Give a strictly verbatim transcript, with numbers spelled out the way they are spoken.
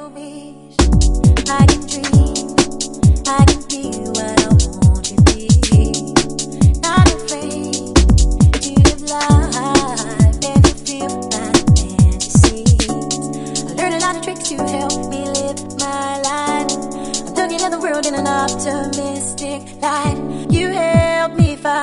wish. I can dream, I can be what I want to be. Not afraid to live life and to feel my fantasies. I learned a lot of tricks to help me live my life. I'm looking at the world in an optimistic light. You help me find